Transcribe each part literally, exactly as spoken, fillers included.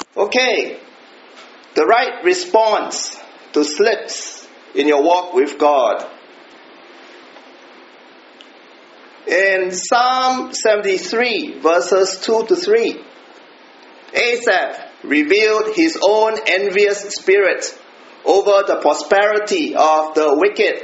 Okay, the right response to slips in your walk with God. In Psalm seventy-three, verses two to three, Asaph revealed his own envious spirit over the prosperity of the wicked.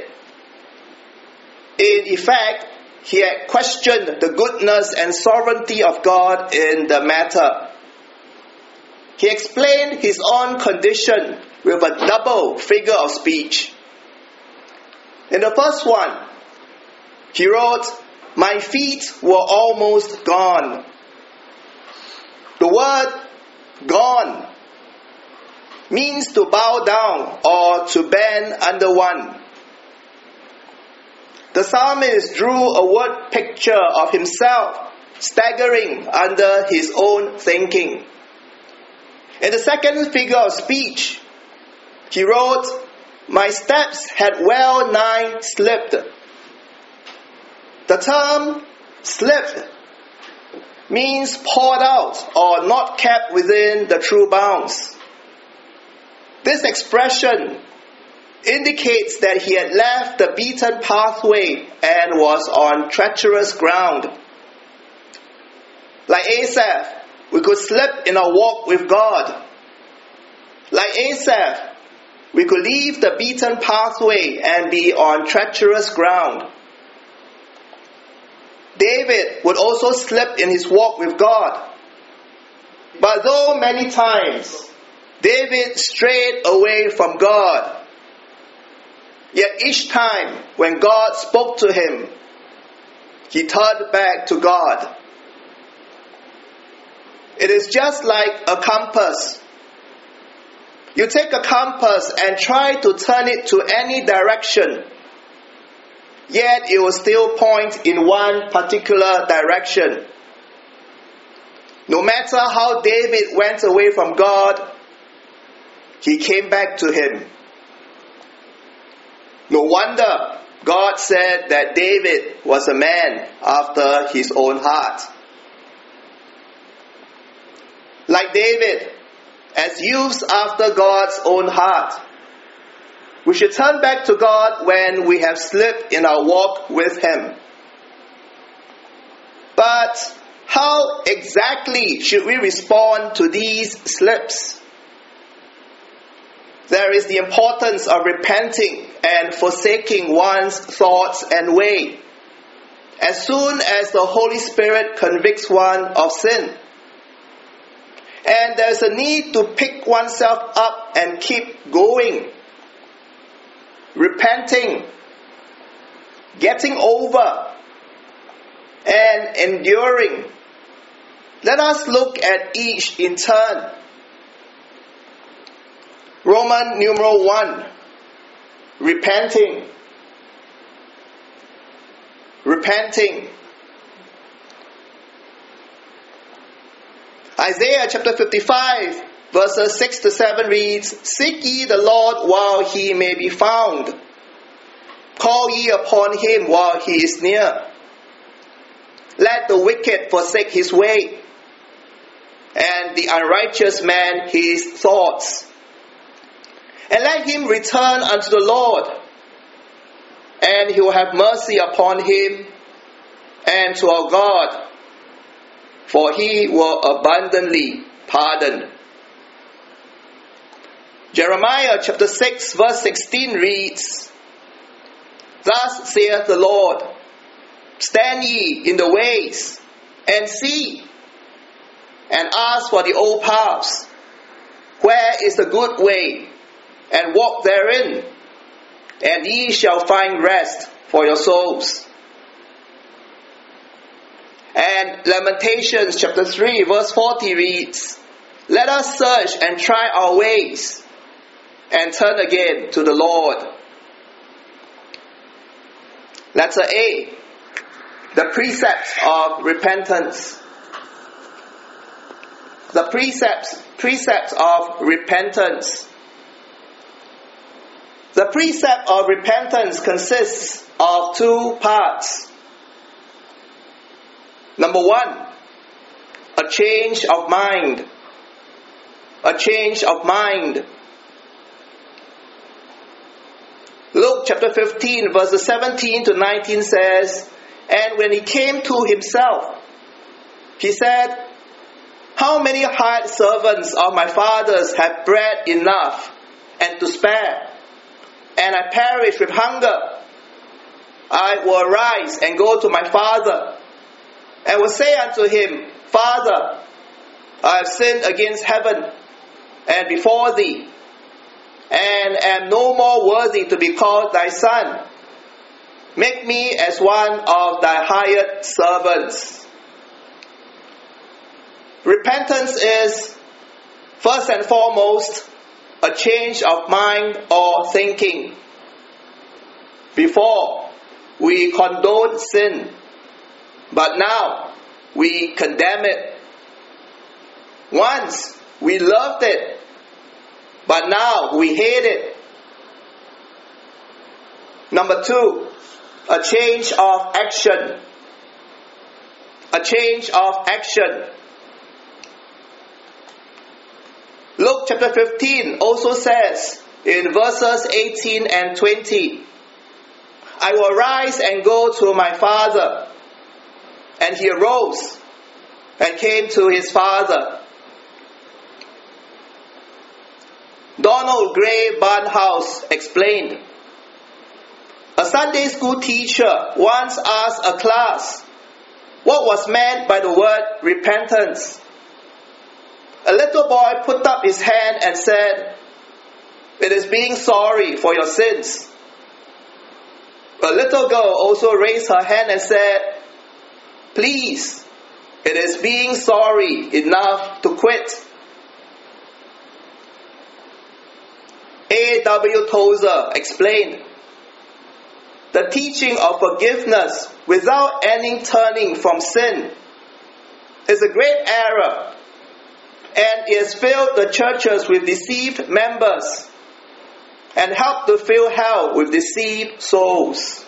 In effect, he had questioned the goodness and sovereignty of God in the matter. He explained his own condition with a double figure of speech. In the first one, he wrote, "My feet were almost gone." The word "gone" means to bow down or to bend under one. The psalmist drew a word picture of himself staggering under his own thinking. In the second figure of speech, he wrote, "My steps had well nigh slipped." The term "slipped" means poured out or not kept within the true bounds. This expression indicates that he had left the beaten pathway and was on treacherous ground. Like Asaph, we could slip in our walk with God. Like Asaph, we could leave the beaten pathway and be on treacherous ground. David would also slip in his walk with God. But though many times David strayed away from God, yet each time when God spoke to him, he turned back to God. It is just like a compass. You take a compass and try to turn it to any direction, yet it will still point in one particular direction. No matter how David went away from God, he came back to him. No wonder God said that David was a man after his own heart. Like David, as youths after God's own heart, we should turn back to God when we have slipped in our walk with Him. But how exactly should we respond to these slips? There is the importance of repenting and forsaking one's thoughts and way as soon as the Holy Spirit convicts one of sin. And there's a need to pick oneself up and keep going. Repenting, getting over, and enduring. Let us look at each in turn. Roman numeral one, repenting. Repenting. Isaiah chapter fifty-five, verses six to seven reads, "Seek ye the Lord while he may be found. Call ye upon him while he is near. Let the wicked forsake his way, and the unrighteous man his thoughts. And let him return unto the Lord, and he will have mercy upon him, and to our God, for he will abundantly pardon." Jeremiah chapter six, verse sixteen reads, "Thus saith the Lord, stand ye in the ways, and see, and ask for the old paths, where is the good way, and walk therein, and ye shall find rest for your souls." And Lamentations chapter three, verse forty reads, "Let us search and try our ways, and turn again to the Lord." Letter A, the precepts of repentance. The precepts, precepts of repentance. The precept of repentance consists of two parts. Number one, a change of mind. a change of mind. Luke chapter fifteen, verses seventeen to nineteen says, "And when he came to himself, he said, 'How many hired servants of my father's have bread enough and to spare, and I perish with hunger? I will arise and go to my father, and will say unto him, Father, I have sinned against heaven and before thee, and am no more worthy to be called thy son. Make me as one of thy hired servants.'" Repentance is, first and foremost, a change of mind or thinking. Before, we condone sin, but now we condemn it. Once, we loved it, but now we hate it. Number two, a change of action. A change of action. Luke chapter fifteen also says in verses eighteen and twenty, "I will arise and go to my father." And he arose and came to his father. Donald Gray Barnhouse explained, "A Sunday school teacher once asked a class what was meant by the word repentance. A little boy put up his hand and said, 'It is being sorry for your sins.' A little girl also raised her hand and said, 'Please, it is being sorry enough to quit.'" A W Tozer explained, "The teaching of forgiveness without any turning from sin is a great error, and it has filled the churches with deceived members and helped to fill hell with deceived souls."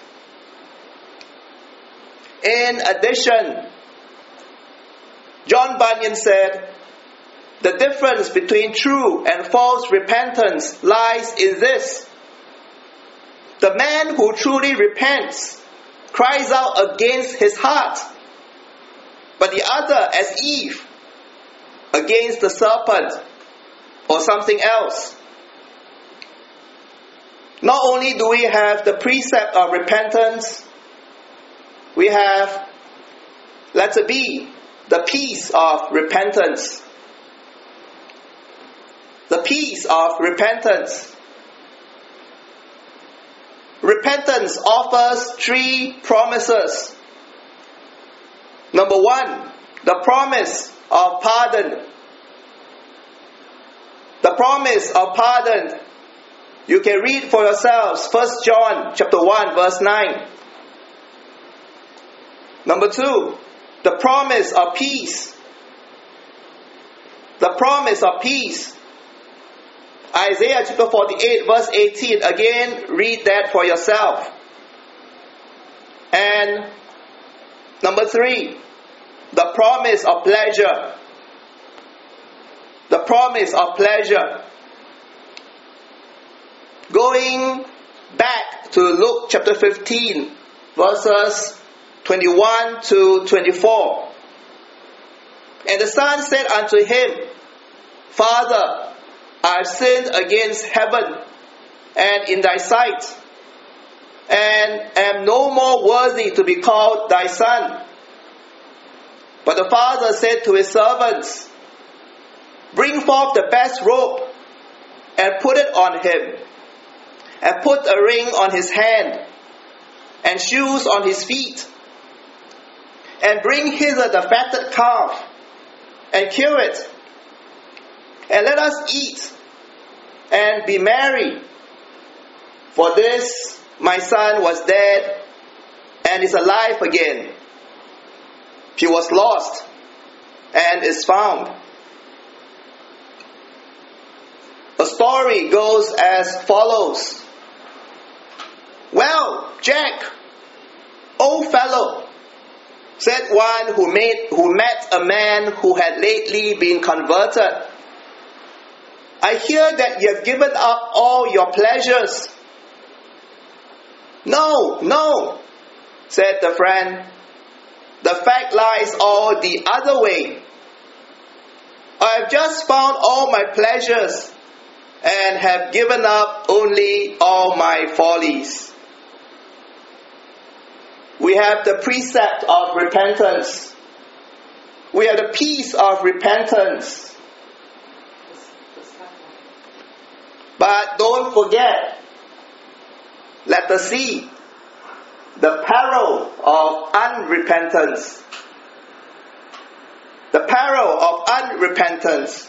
In addition, John Bunyan said, "The difference between true and false repentance lies in this. The man who truly repents cries out against his heart, but the other, as Eve, against the serpent or something else." Not only do we have the precept of repentance, we have, letter B, the peace of repentance. The peace of repentance. Repentance offers three promises. Number one, the promise of pardon. The promise of pardon. You can read for yourselves, First John chapter one, verse nine. Number two, the promise of peace. The promise of peace. Isaiah chapter forty-eight, verse eighteen. Again, read that for yourself. And number three, the promise of pleasure. The promise of pleasure. Going back to Luke chapter fifteen, verses twenty-one to twenty-four. "And the son said unto him, Father, I have sinned against heaven and in thy sight, and am no more worthy to be called thy son. But the father said to his servants, Bring forth the best robe, and put it on him, and put a ring on his hand, and shoes on his feet, and bring hither the fatted calf, and kill it, and let us eat, and be merry. For this my son was dead, and is alive again. He was lost, and is found." A story goes as follows. "Well, Jack, old fellow," said one who, made, who met a man who had lately been converted, I hear that you have given up all your pleasures. No, no, said the friend. The fact lies all the other way. I have just found all my pleasures and have given up only all my follies. We have the precept of repentance. We have the peace of repentance. But don't forget, let us see the peril of unrepentance. The peril of unrepentance.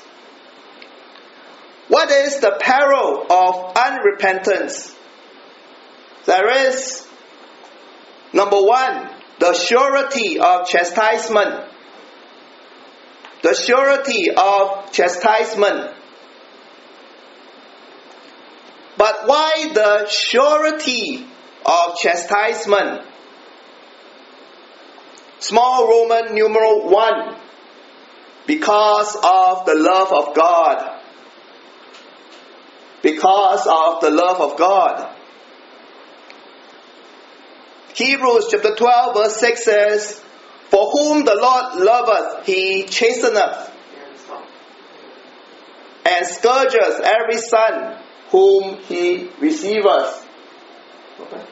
What is the peril of unrepentance? There is, number one, the surety of chastisement. The surety of chastisement. But why the surety of chastisement? Small Roman numeral one. Because of the love of God. Because of the love of God. Hebrews chapter twelve verse six says, For whom the Lord loveth, He chasteneth, and scourgeth every son whom He receiveth. Okay.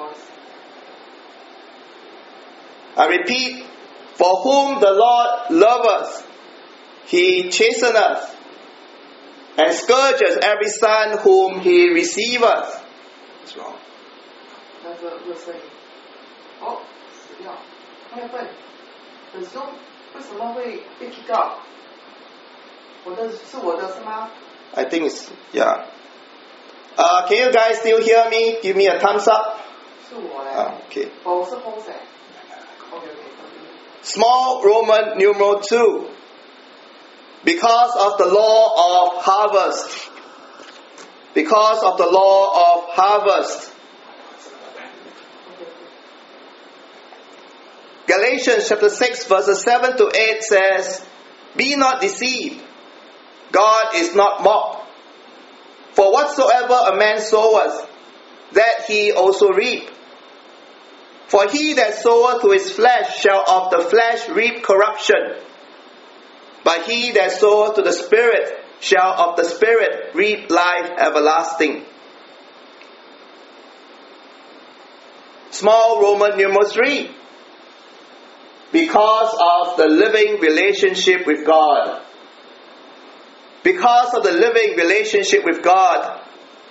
I repeat, for whom the Lord loveth, He chasteneth, and scourges every son whom He receiveth. What's wrong? 那个又声音，哦，死掉，太笨。The Zoom 为什么会被 kick out？我的是我的是吗 I think it's, yeah. Uh, can you guys still hear me? Give me a thumbs up. 是我嘞。 Ah, okay. 哦，我是 host 哎。OK OK。 Small Roman numeral two. Because of the law of harvest. Because of the law of harvest. Galatians chapter six verses seven to eight says, Be not deceived. God is not mocked. For whatsoever a man soweth, that he also reap. For he that soweth to his flesh shall of the flesh reap corruption. But he that soweth to the Spirit shall of the Spirit reap life everlasting. Small Roman numeral three. Because of the living relationship with God. Because of the living relationship with God.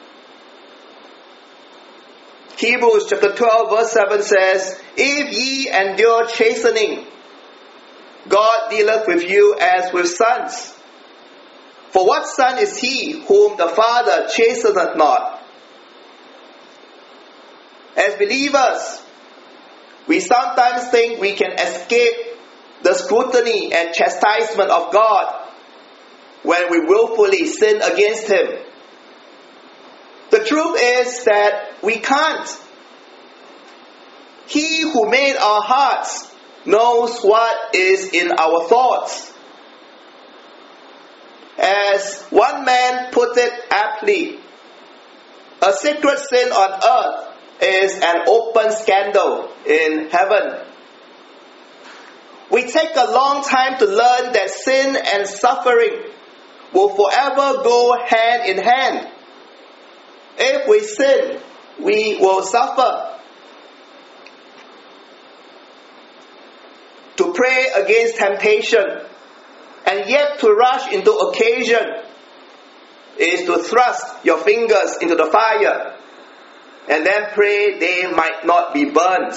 Hebrews chapter twelve verse seven says, If ye endure chastening, God dealeth with you as with sons. For what son is he whom the Father chasteneth not? As believers, we sometimes think we can escape the scrutiny and chastisement of God when we willfully sin against Him. The truth is that we can't. He who made our hearts knows what is in our thoughts. As one man put it aptly, a secret sin on earth is an open scandal in heaven. We take a long time to learn that sin and suffering will forever go hand in hand. If we sin, we will suffer. To pray against temptation and yet to rush into occasion is to thrust your fingers into the fire and then pray they might not be burned.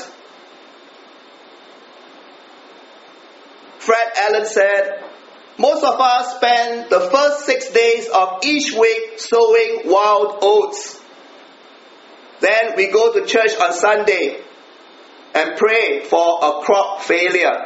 Fred Allen said, most of us spend the first six days of each week sowing wild oats. Then we go to church on Sunday and pray for a crop failure.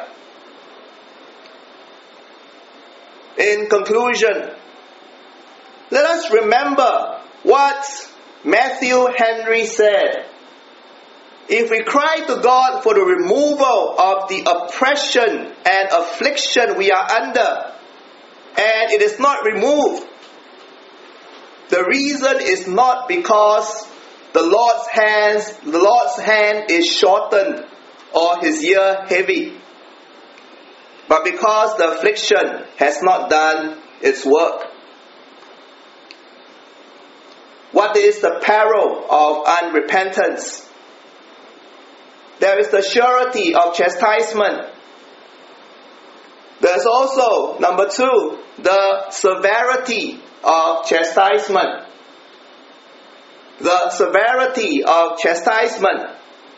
In conclusion, let us remember what Matthew Henry said. If we cry to God for the removal of the oppression and affliction we are under, and it is not removed, The reason is not because the Lord's hands, the Lord's hand is shortened or his ear heavy, but because the affliction has not done its work. What is the peril of unrepentance? There is the surety of chastisement. There's also, number two, the severity of chastisement. The severity of chastisement.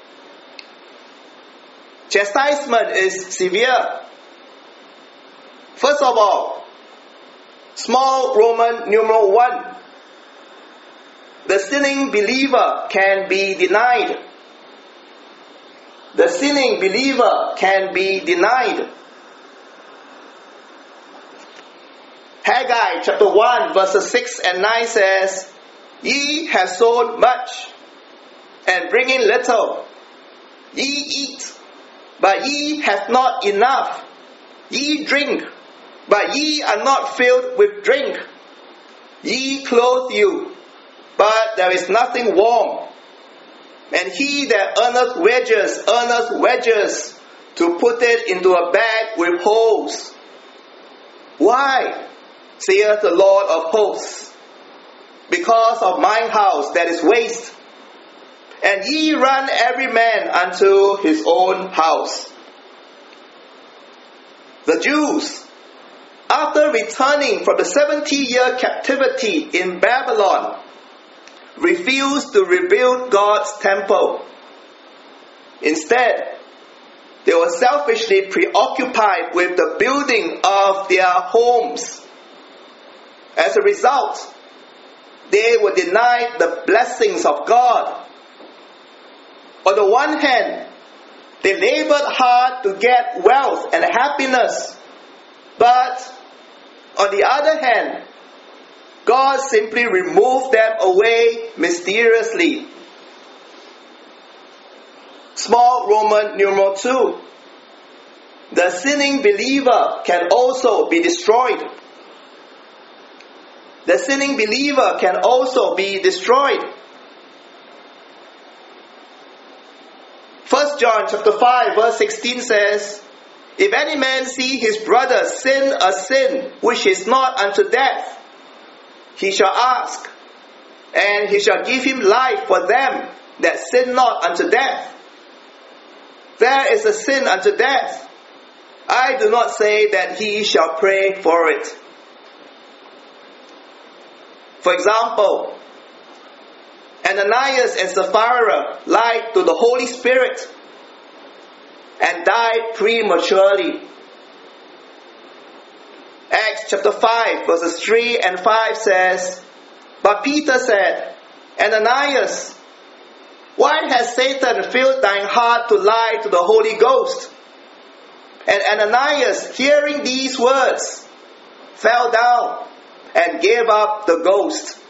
Chastisement is severe. First of all, small Roman numeral one. The sinning believer can be denied. The sinning believer can be denied. Haggai chapter one verses six and nine says, Ye have sown much, and bring in little. Ye eat, but ye have not enough. Ye drink, but ye are not filled with drink. Ye clothe you, but there is nothing warm. And he that earneth wages, earneth wages, to put it into a bag with holes. Why, saith the Lord of hosts? Because of mine house that is waste. And ye run every man unto his own house. The Jews, after returning from the seventy-year captivity in Babylon, refused to rebuild God's temple. Instead, they were selfishly preoccupied with the building of their homes. As a result, they were denied the blessings of God. On the one hand, they labored hard to get wealth and happiness. But on the other hand, God simply removed them away mysteriously. Small Roman numeral two. The sinning believer can also be destroyed. The sinning believer can also be destroyed. First John chapter five verse sixteen says, If any man see his brother sin a sin which is not unto death, he shall ask, and he shall give him life for them that sin not unto death. There is a sin unto death. I do not say that he shall pray for it. For example, Ananias and Sapphira lied to the Holy Spirit and died prematurely. Acts chapter five verses three and five says, But Peter said, Ananias, why has Satan filled thine heart to lie to the Holy Ghost? And Ananias, hearing these words, fell down and gave up the ghost.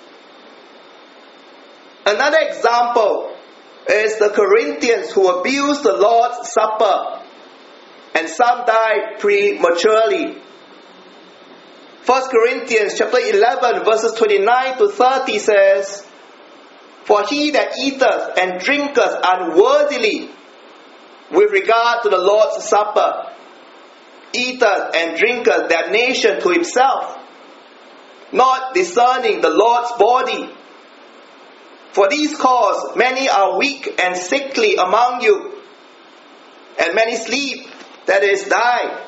Another example is the Corinthians who abused the Lord's Supper, and some died prematurely. First Corinthians chapter eleven verses twenty-nine to thirty says, For he that eateth and drinketh unworthily with regard to the Lord's Supper, eateth and drinketh damnation to himself, not discerning the Lord's body. For these cause many are weak and sickly among you, and many sleep, that is, die.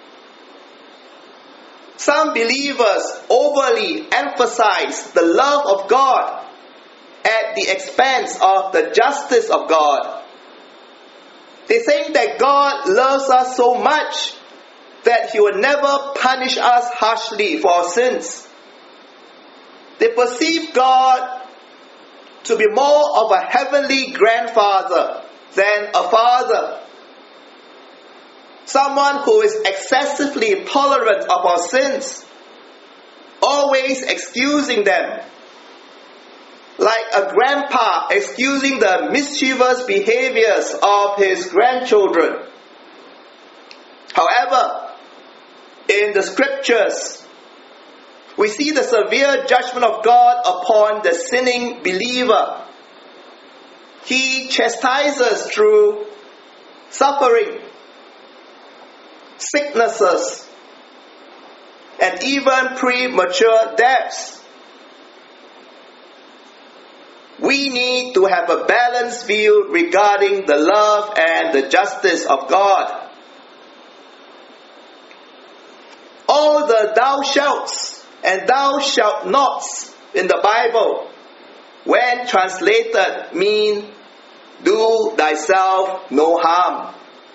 Some believers overly emphasize the love of God at the expense of the justice of God. They think that God loves us so much that He will never punish us harshly for our sins. They perceive God to be more of a heavenly grandfather than a father. Someone who is excessively tolerant of our sins, always excusing them, like a grandpa excusing the mischievous behaviors of his grandchildren. However, in the scriptures, we see the severe judgment of God upon the sinning believer. He chastises through suffering, sicknesses, and even premature deaths. We need to have a balanced view regarding the love and the justice of God. All the thou shalt and thou shalt nots in the Bible, when translated, mean do thyself no harm.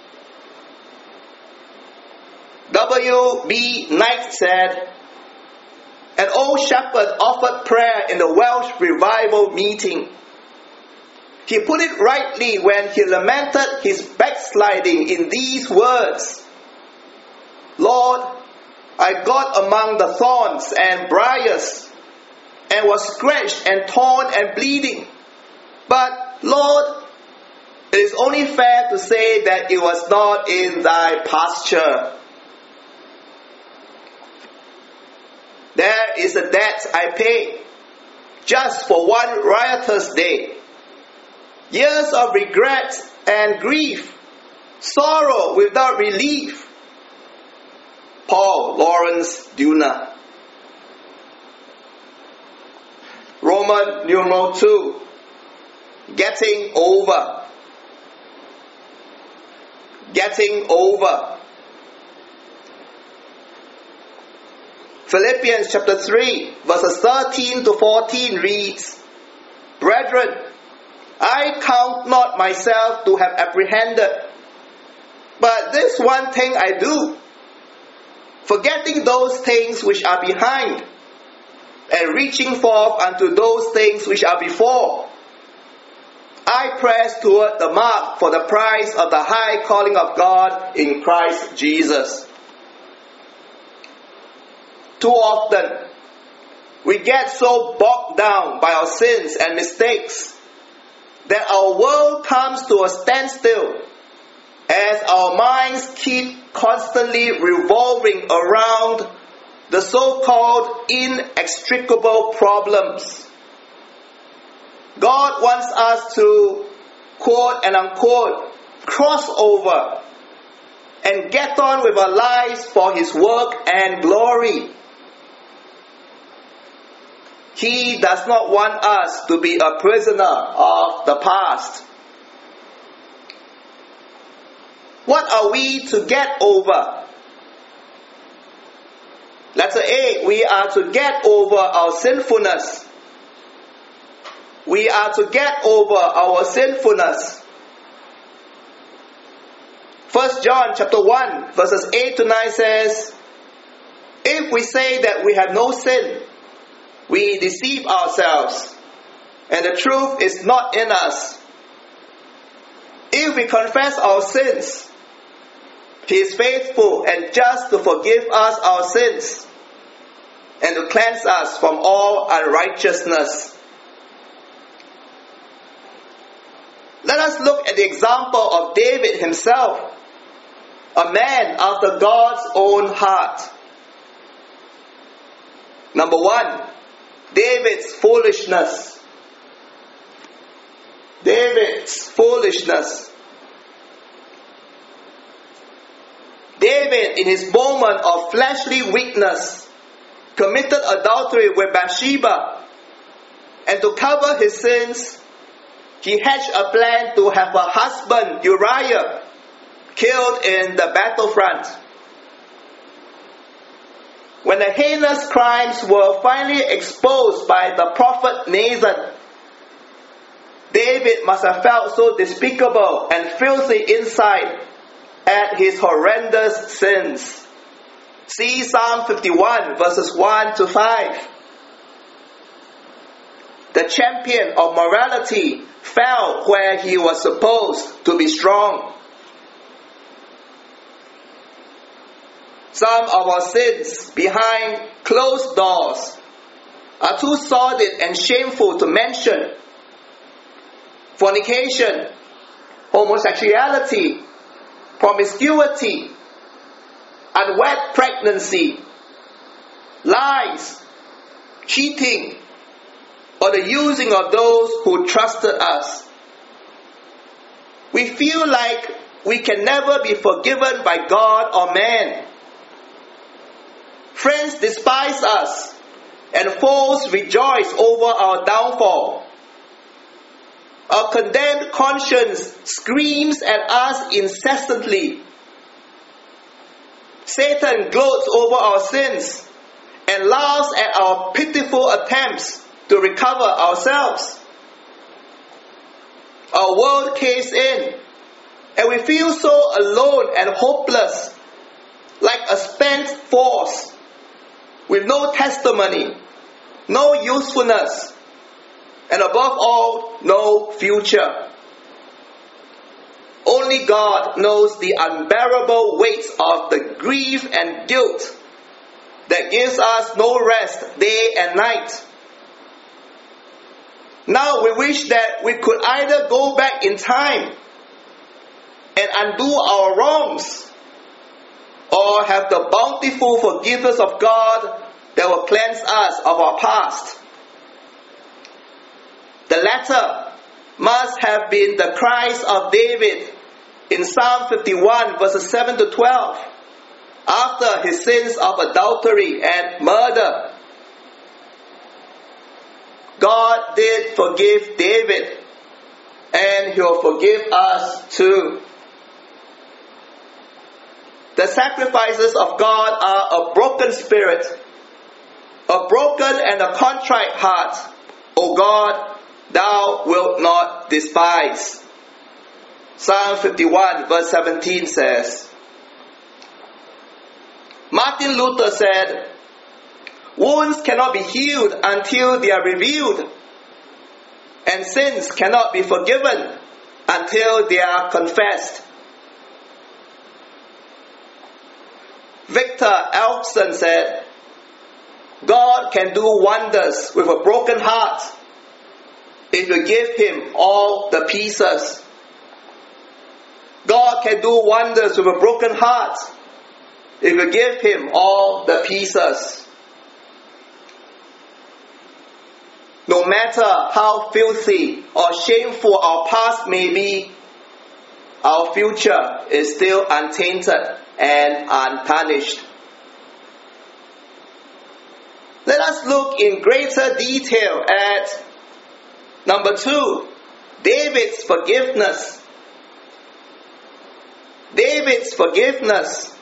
W B Knight said, an old shepherd offered prayer in the Welsh revival meeting. He put it rightly when he lamented his backsliding in these words: Lord, I got among the thorns and briars, and was scratched and torn and bleeding. But, Lord, it is only fair to say that it was not in thy pasture. There is a debt I pay, just for one riotous day. Years of regret and grief, sorrow without relief. Paul Lawrence Duna. Roman numeral two. Getting over. Getting over. Philippians chapter three, verses thirteen to fourteen reads, Brethren, I count not myself to have apprehended, but this one thing I do, forgetting those things which are behind, and reaching forth unto those things which are before, I press toward the mark for the prize of the high calling of God in Christ Jesus. Too often, we get so bogged down by our sins and mistakes that our world comes to a standstill as our minds keep constantly revolving around the so-called inextricable problems. God wants us to, quote and unquote, cross over and get on with our lives for His work and glory. He does not want us to be a prisoner of the past. What are we to get over? Letter A, we are to get over our sinfulness. We are to get over our sinfulness. First John chapter one, verses eight to nine says, if we say that we have no sin, we deceive ourselves, and the truth is not in us. If we confess our sins, He is faithful and just to forgive us our sins and to cleanse us from all unrighteousness. Let us look at the example of David himself, a man after God's own heart. Number one, David's foolishness. David's foolishness. David, in his moment of fleshly weakness, committed adultery with Bathsheba, and to cover his sins, he hatched a plan to have her husband Uriah killed in the battlefront. When the heinous crimes were finally exposed by the prophet Nathan, David must have felt so despicable and filthy inside at his horrendous sins. See Psalm fifty-one, verses one to five. The champion of morality fell where he was supposed to be strong. Some of our sins behind closed doors are too sordid and shameful to mention. Fornication, homosexuality, promiscuity, unwed pregnancy, lies, cheating, or the using of those who trusted us. We feel like we can never be forgiven by God or man. Friends despise us, and foes rejoice over our downfall. Our condemned conscience screams at us incessantly. Satan gloats over our sins and laughs at our pitiful attempts to recover ourselves. Our world caves in, and we feel so alone and hopeless, like a spent force, with no testimony, no usefulness, and above all, no future. Only God knows the unbearable weight of the grief and guilt that gives us no rest day and night. Now we wish that we could either go back in time and undo our wrongs, or have the bountiful forgiveness of God that will cleanse us of our past. The latter must have been the cries of David in Psalm fifty-one verses seven to twelve, after his sins of adultery and murder. God did forgive David, and He will forgive us too. The sacrifices of God are a broken spirit, a broken and a contrite heart, O God, Thou wilt not despise. Psalm fifty-one verse seventeen says, Martin Luther said, wounds cannot be healed until they are revealed, and sins cannot be forgiven until they are confessed. Victor Elfson said, God can do wonders with a broken heart if you give Him all the pieces. God can do wonders with a broken heart if you give Him all the pieces. No matter how filthy or shameful our past may be, our future is still untainted and untarnished. Let us look in greater detail at number two, David's forgiveness. David's forgiveness.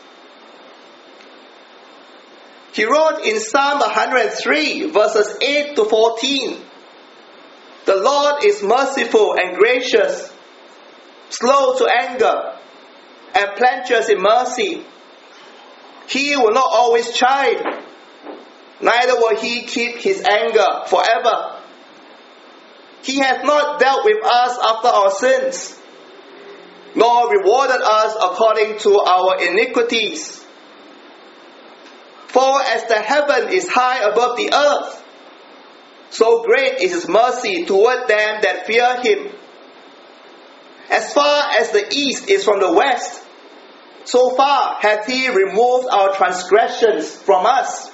He wrote in Psalm one hundred three verses eight to fourteen, the Lord is merciful and gracious, slow to anger, and plenteous in mercy. He will not always chide, neither will He keep His anger forever. He hath not dealt with us after our sins, nor rewarded us according to our iniquities. For as the heaven is high above the earth, so great is His mercy toward them that fear Him. As far as the east is from the west, so far hath He removed our transgressions from us.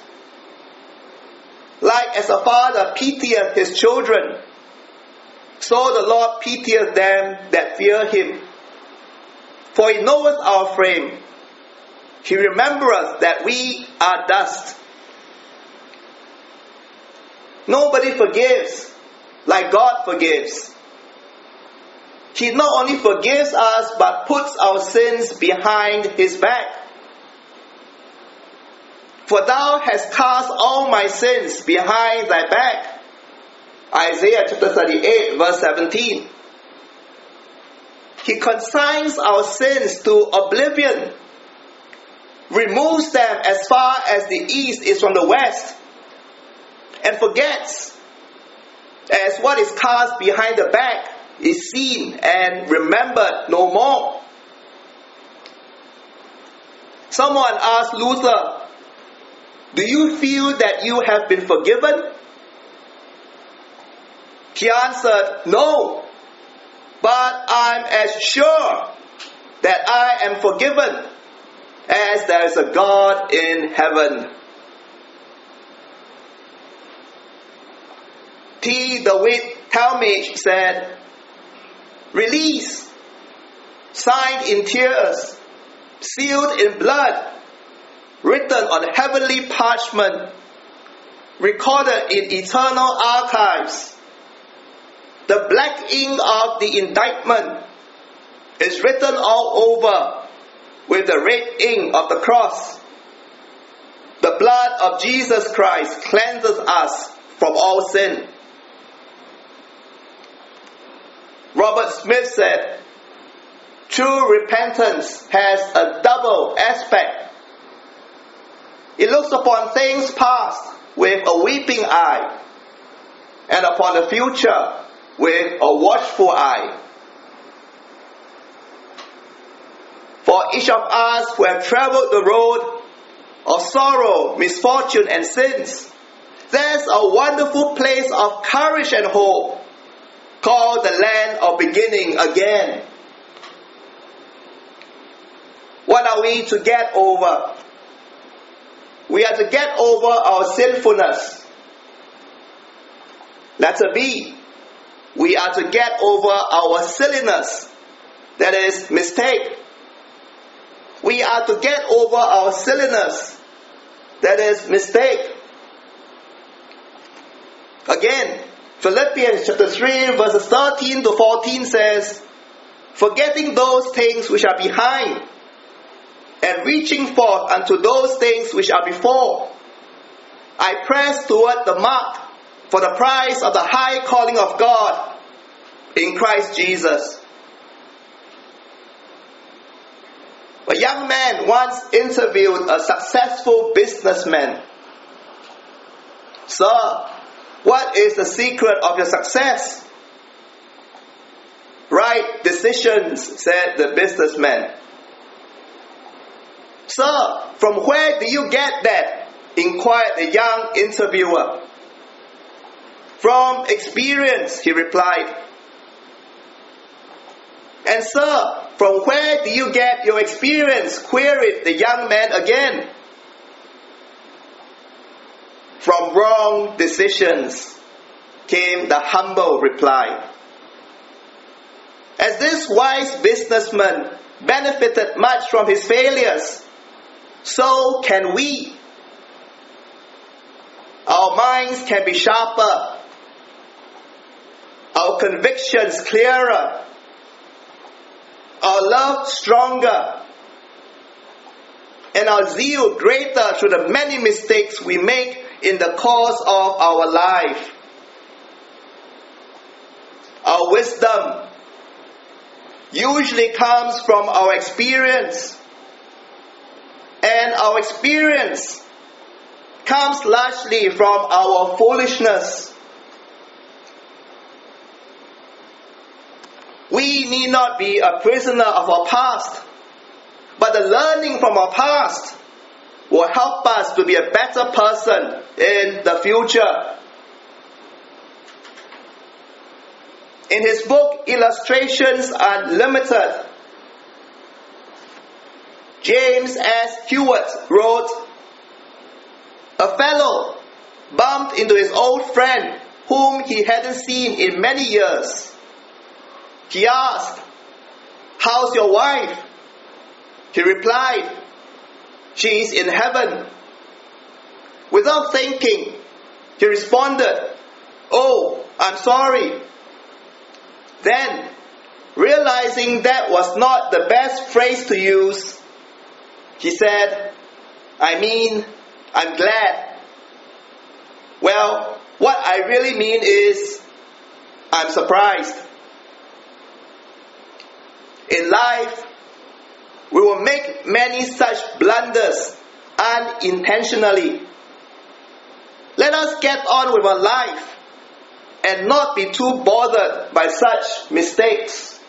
Like as a father pitieth his children, so the Lord pitieth them that fear Him. For He knoweth our frame. He remembereth that we are dust. Nobody forgives like God forgives. He not only forgives us, but puts our sins behind His back. For Thou hast cast all my sins behind Thy back. Isaiah chapter thirty-eight verse seventeen. He consigns our sins to oblivion, removes them as far as the east is from the west, and forgets, as what is cast behind the back is seen and remembered no more. Someone asked Luther, do you feel that you have been forgiven? He answered, no, but I'm as sure that I am forgiven as there is a God in heaven. T. David Talmage said, "Release, signed in tears, sealed in blood, written on heavenly parchment, recorded in eternal archives. The black ink of the indictment is written all over with the red ink of the cross. The blood of Jesus Christ cleanses us from all sin." Robert Smith said, "True repentance has a double aspect. It looks upon things past with a weeping eye, and upon the future with a watchful eye." For each of us who have traveled the road of sorrow, misfortune, and sins, there's a wonderful place of courage and hope called the land of beginning again. What are we to get over? We are to get over our sinfulness. Letter B, we are to get over our silliness, that is, mistake. We are to get over our silliness, that is, mistake. Again, Philippians chapter three verses thirteen to fourteen says, "Forgetting those things which are behind, and reaching forth unto those things which are before, I press toward the mark for the prize of the high calling of God in Christ Jesus." A young man once interviewed a successful businessman. "Sir, what is the secret of your success?" "Right decisions," said the businessman. "Sir, from where do you get that?" inquired the young interviewer. "From experience," he replied. "And sir, from where do you get your experience?" queried the young man again. "From wrong decisions," came the humble reply. As this wise businessman benefited much from his failures, so can we. Our minds can be sharper, our convictions clearer, our love stronger, and our zeal greater through the many mistakes we make in the course of our life. Our wisdom usually comes from our experience, and our experience comes largely from our foolishness. We need not be a prisoner of our past, but the learning from our past will help us to be a better person in the future. In his book, Illustrations Unlimited, James S. Hewitt wrote, "A fellow bumped into his old friend whom he hadn't seen in many years. He asked, 'How's your wife?' He replied, 'She's in heaven.' Without thinking, he responded, 'Oh, I'm sorry.' Then, realizing that was not the best phrase to use, he said, 'I mean, I'm glad.' Well, what I really mean is, I'm surprised." In life, we will make many such blunders unintentionally. Let us get on with our life and not be too bothered by such mistakes.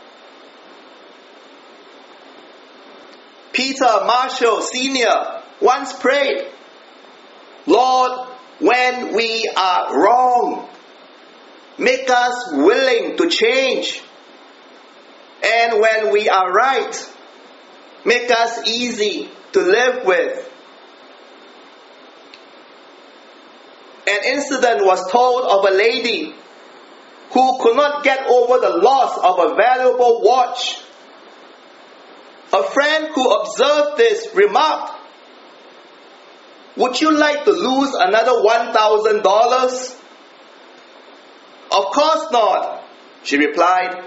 Peter Marshall Senior once prayed, "Lord, when we are wrong, make us willing to change. And when we are right, make us easy to live with." an incident was told of a lady who could not get over the loss of a valuable watch. A friend who observed this remarked, "Would you like to lose another one thousand dollars? "Of course not," she replied.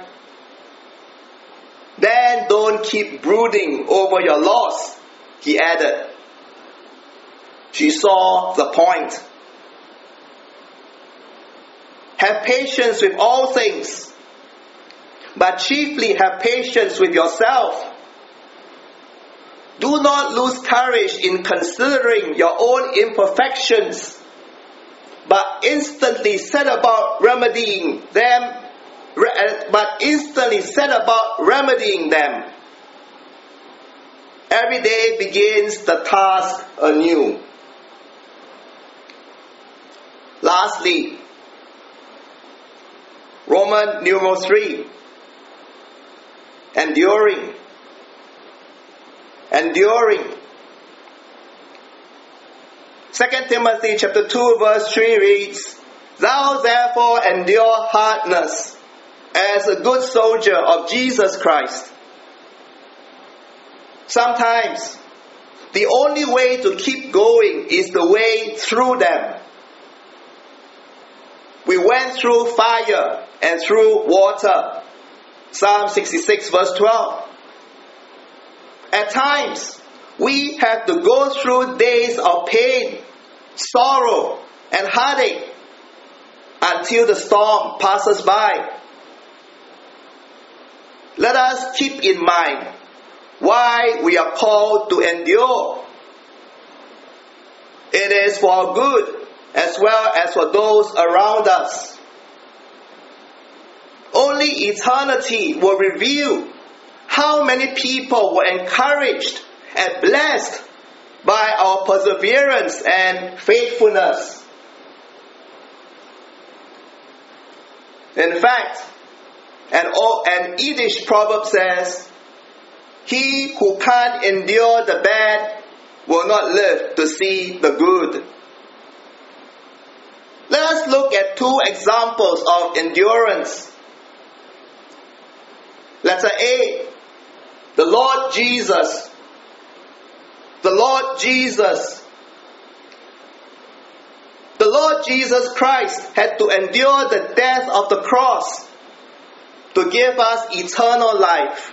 "Then don't keep brooding over your loss," he added. She saw the point. Have patience with all things, but chiefly have patience with yourself. Do not lose courage in considering your own imperfections, but instantly set about remedying them, but instantly set about remedying them. Every day begins the task anew. Lastly, Roman numeral three, enduring. Enduring. Second Timothy chapter two verse three reads, "Thou therefore endure hardness as a good soldier of Jesus Christ." Sometimes the only way to keep going is the way through them. We went through fire and through water. Psalm sixty-six verse twelve. At times, we have to go through days of pain, sorrow, and heartache until the storm passes by. Let us keep in mind why we are called to endure. It is for our good as well as for those around us. Only eternity will reveal how many people were encouraged and blessed by our perseverance and faithfulness. In fact, an, an Yiddish proverb says, "He who can't endure the bad will not live to see the good." Let us look at two examples of endurance. Letter A, the Lord Jesus. The Lord Jesus. The Lord Jesus Christ had to endure the death of the cross to give us eternal life.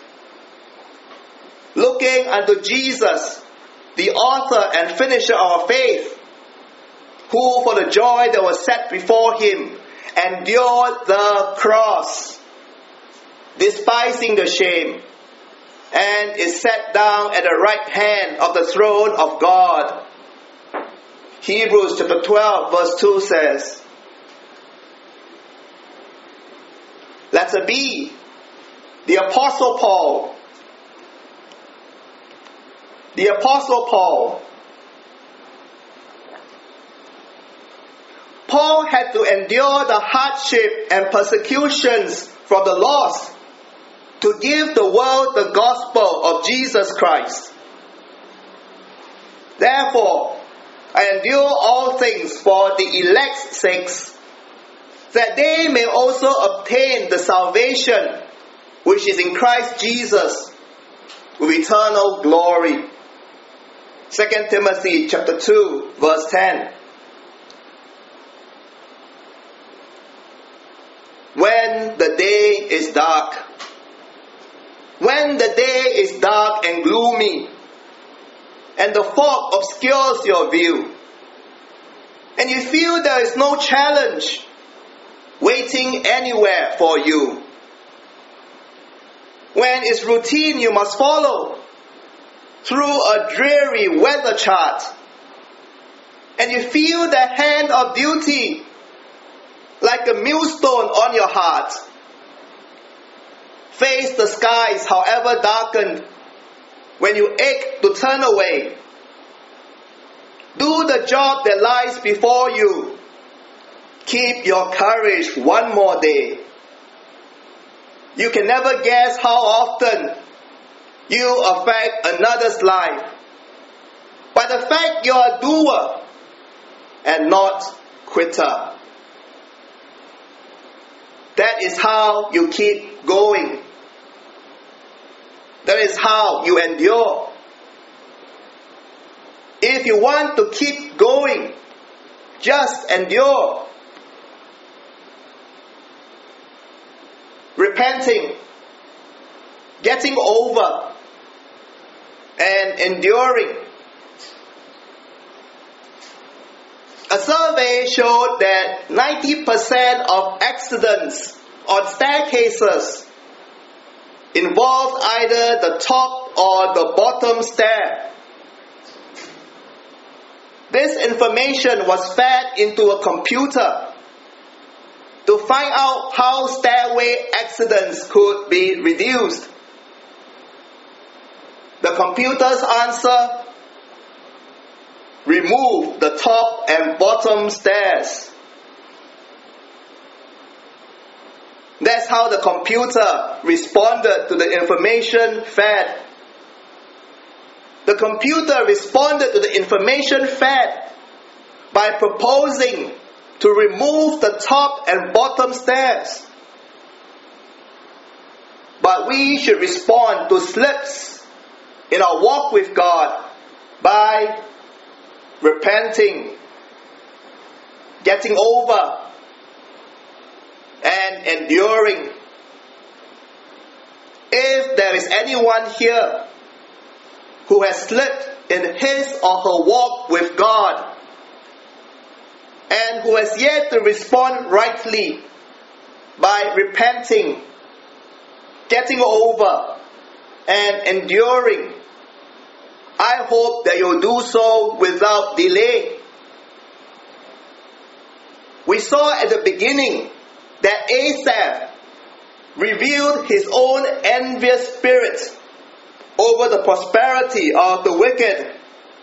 Looking unto Jesus, the author and finisher of our faith, who for the joy that was set before him endured the cross, despising the shame, and is set down at the right hand of the throne of God. Hebrews chapter twelve verse two says. Letter B, the Apostle Paul. The Apostle Paul. Paul had to endure the hardship and persecutions from the lost to give the world the gospel of Jesus Christ. Therefore, I endure all things for the elect's sakes, that they may also obtain the salvation which is in Christ Jesus with eternal glory. Second Timothy chapter two verse ten. When the day is dark, when the day is dark and gloomy, and the fog obscures your view, and you feel there is no challenge waiting anywhere for you, when it's routine you must follow through a dreary weather chart, and you feel the hand of duty like a millstone on your heart. Face the skies, however darkened, when you ache to turn away. Do the job that lies before you. Keep your courage one more day. You can never guess how often you affect another's life by the fact you're a doer and not quitter. That is how you keep going. That is how you endure. If you want to keep going, just endure. Repenting, getting over, and enduring. A survey showed that ninety percent of accidents on staircases involved either the top or the bottom stair. This information was fed into a computer to find out how stairway accidents could be reduced. The computer's answer: remove the top and bottom stairs. That's how the computer responded to the information fed. The computer responded to the information fed by proposing to remove the top and bottom stairs. But we should respond to slips in our walk with God by repenting, getting over, and enduring. If there is anyone here who has slipped in his or her walk with God and who has yet to respond rightly by repenting, getting over, and enduring, I hope that you'll do so without delay. We saw at the beginning that Asaph revealed his own envious spirit over the prosperity of the wicked.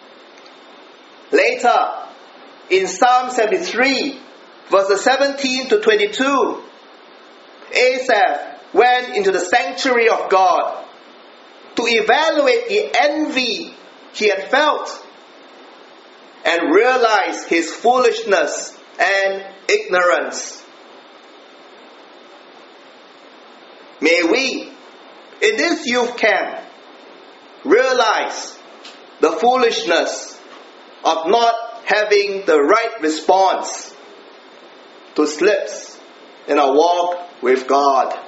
Later, in Psalm seventy-three, verses seventeen to twenty-two, Asaph went into the sanctuary of God to evaluate the envy he had felt and realize his foolishness and ignorance. May we, in this youth camp, realize the foolishness of not having the right response to slips in our walk with God.